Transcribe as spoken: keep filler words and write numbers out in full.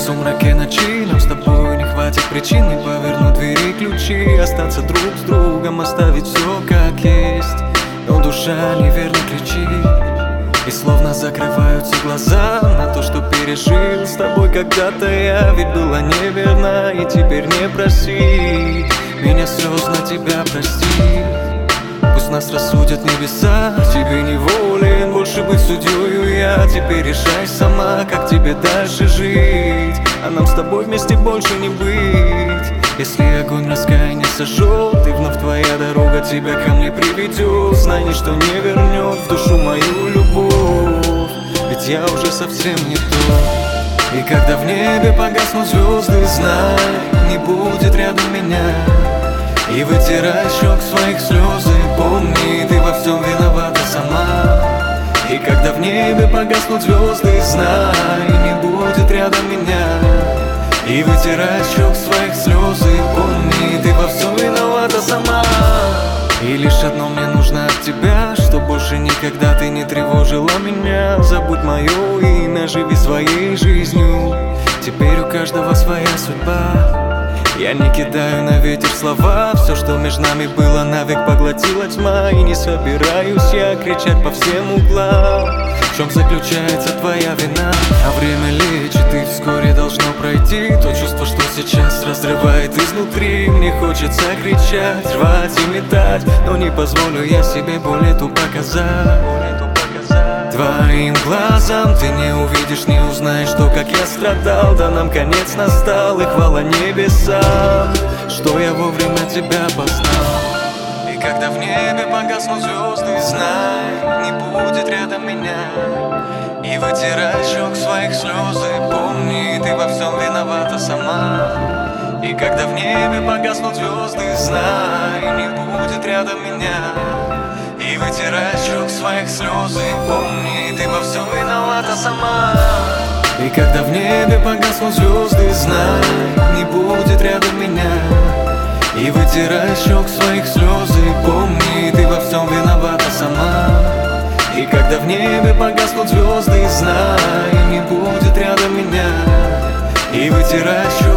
сумраке ночи нам с тобой не хватит причин не повернуть двери ключи, остаться друг с другом, оставить все как есть. Но душа неверно кричит, и словно закрываются глаза на то, что пережил с тобой когда-то я. Ведь было неверно и теперь не проси меня слез на тебя прости. Пусть нас рассудят небеса, тебе не волен больше быть судьёю я. Теперь решай сама, как тебе дальше жить, а нам с тобой вместе больше не быть. Если огонь раскаяния сожжет, и вновь твоя дорога тебя ко мне приведет, знай, ничто не вернет в душу мою любовь, ведь я уже совсем не то. И когда в небе погаснут звезды, знай, не будет рядом меня. И вытирай щек своих слезы, помни, ты во всем виновата сама. И когда в небе погаснут звезды, знай, не будет рядом меня. И вытирай щек своих слезы, помни, ты во всем виновата сама. И лишь одно мне нужно от тебя, что больше никогда ты не тревожила меня. Забудь мое имя, живи своей жизнью, теперь у каждого своя судьба. Я не кидаю на ветер слова, все, что между нами было, навек поглотила тьма. И не собираюсь я кричать по всем углам, в чем заключается твоя вина. А время лечит, и вскоре должно пройти то чувство, что сейчас разрывает изнутри. Мне хочется кричать, рвать и метать, но не позволю я себе боль эту показать. Твоим глазам ты не увидишь, не узнаешь то, как я страдал. Да нам конец настал, и хвала небесам, что я вовремя тебя познал. И когда в небе погаснут звезды, знай, не будет рядом меня. И вытирай щек своих слезы, помни, ты во всем виновата сама. И когда в небе погаснут звезды, знай, не будет рядом меня. И вытирай щек своих слезы, помни, ты во всем виновата сама. И когда в небе погаснут звезды, знай, не будет рядом меня. И вытирай щек своих слезы, помни, ты во всем виновата сама. И когда в небе погаснут звезды, знай, не будет рядом меня. И вытирай щек